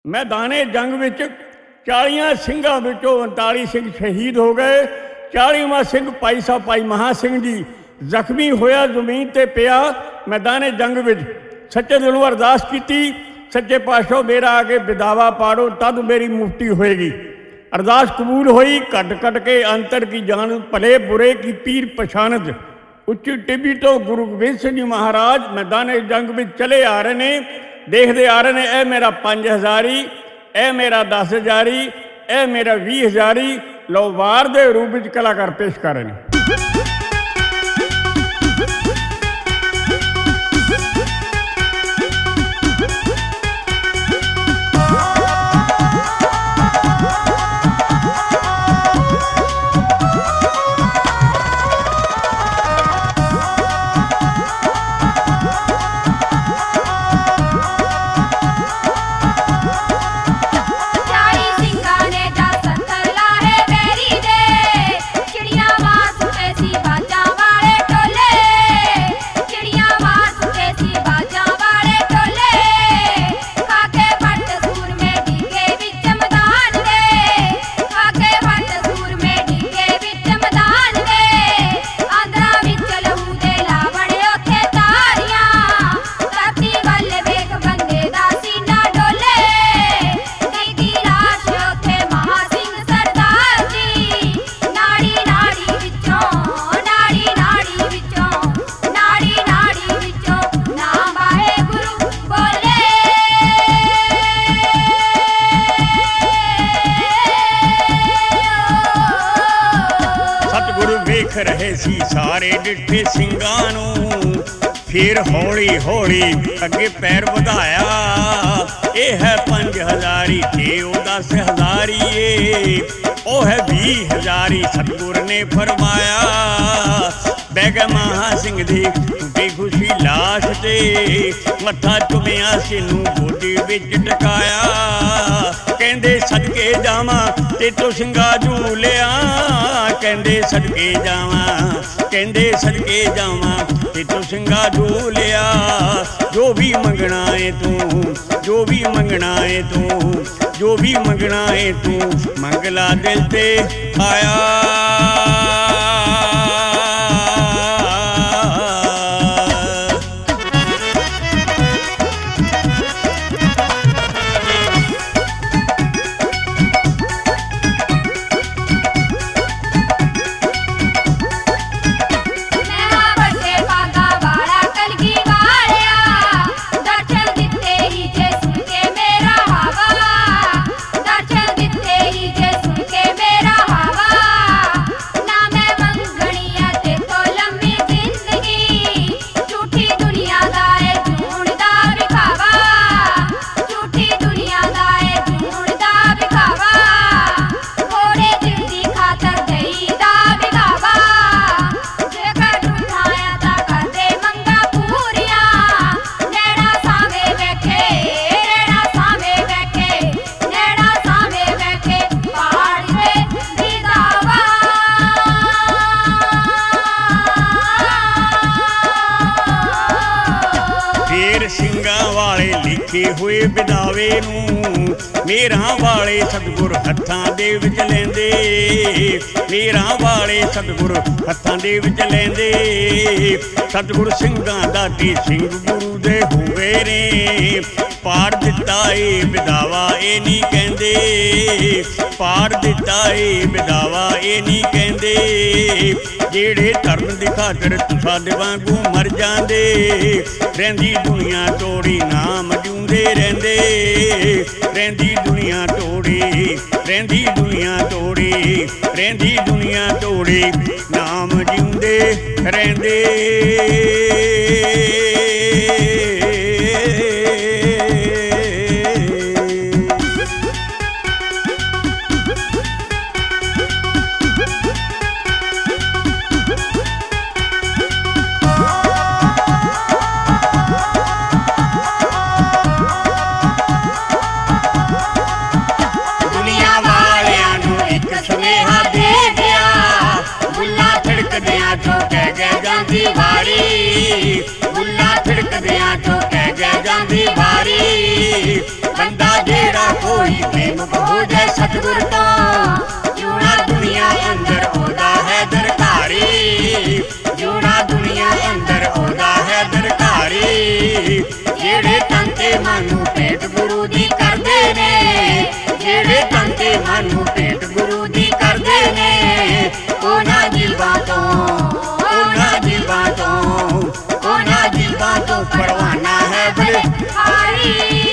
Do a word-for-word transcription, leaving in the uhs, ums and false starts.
मैदाने जंग विच चालियां सिंघां विचों उनताली सिंह शहीद हो गए। चालीवां सिंह भाई साहब भाई महा सिंह जी जख्मी होया, जमीन ते पिया मैदाने जंग विच। सच्चे दिलों अरदास की, सच्चे पातशाह मेरा आगे बिदावा पाड़ो तद मेरी मुक्ति होएगी। अरदास कबूल होई। घट घट के अंतर की जान भले बुरे की पीर पछानत। उच्ची टिब्बी तो गुरु गोबिंद सिंह जी महाराज मैदाने जंग में चले आ रहे ने, देखते आ रहे ने, ए मेरा पंज हज़ारी, ए मेरा दस हज़ारी, ए मेरा भी हज़ारी। लो वार दे रूप में कलाकार पेश कर रहे हैं। रहे सी सारे डिठे सिंगां नूं, फिर हौली हौली अगे पैर वधाया। यह है पंज हज़ारी ते ओ दस हज़ारी, ओ है भी हज़ारी सतगुर ने फरमाया। बैग महा सिंह दी टूटी खुशी लाश ते मत्था चुमिया सिनू गोदी विच टकाया। कहंदे सदके जावां ते तो सिंगा झूलिया, कहंदे सदके जावां, कहंदे सदके जावां ते तो सिंगा झूलिया। जो भी मंगना है तू, जो भी मंगना है तू, जो भी मंगना है तू मंगला दिल ते आया। हुए बिदावे नूं मेरा वाले सतगुर हत्थां दे विच लैंदे, मेरा वाले सतगुर हत्थां दे विच लैंदे। सतगुर सिंघां दा दी सिंह गुरु दे होवे ने, पाड़ दिता ए बिदावा ए नहीं कहंदे, पाड़ दिता ए बिदावा ए नहीं कहंदे। जेड़े धर्म दी खातर तुसां दे वांगू मर जांदे, रहिंदी दुनिया तोड़ी नाम जूंदे रहिंदे, रहिंदी दुनिया तोड़ी, रहिंदी दुनिया तोड़ी, रहिंदी दुनिया तोड़ी नाम जूंदे रहिंदे। बुला थिड़कदियां चो कह गए जांदी वारी, बंदा जेड़ा ਉਹਦਾ ਹੈ ਦਰਕਾਰੀ। ਜਿਹੜੇ ਤਨ ਤੇ ਮਨ ਨੂੰ ਭੇਟ ਗੁਰੂ ਦੀ ਕਰਦੇ ਨੇ, ਜਿਹੜੇ ਤਨ ਤੇ ਮਨ ਨੂੰ ਭੇਟ ਗੁਰੂ ਦੀ ਕਰਦੇ ਨੇ, ਉਹਨਾਂ ਜੀਵਾਂ ਤੋਂ ਉਹਨਾਂ ਜੀਵਾਂ ਤੋਂ ਉਹਨਾਂ ਜੀਵਾਂ ਤੋਂ ਪਰਵਾਨਾ ਹੈ ਬਲਿਹਾਰੀ।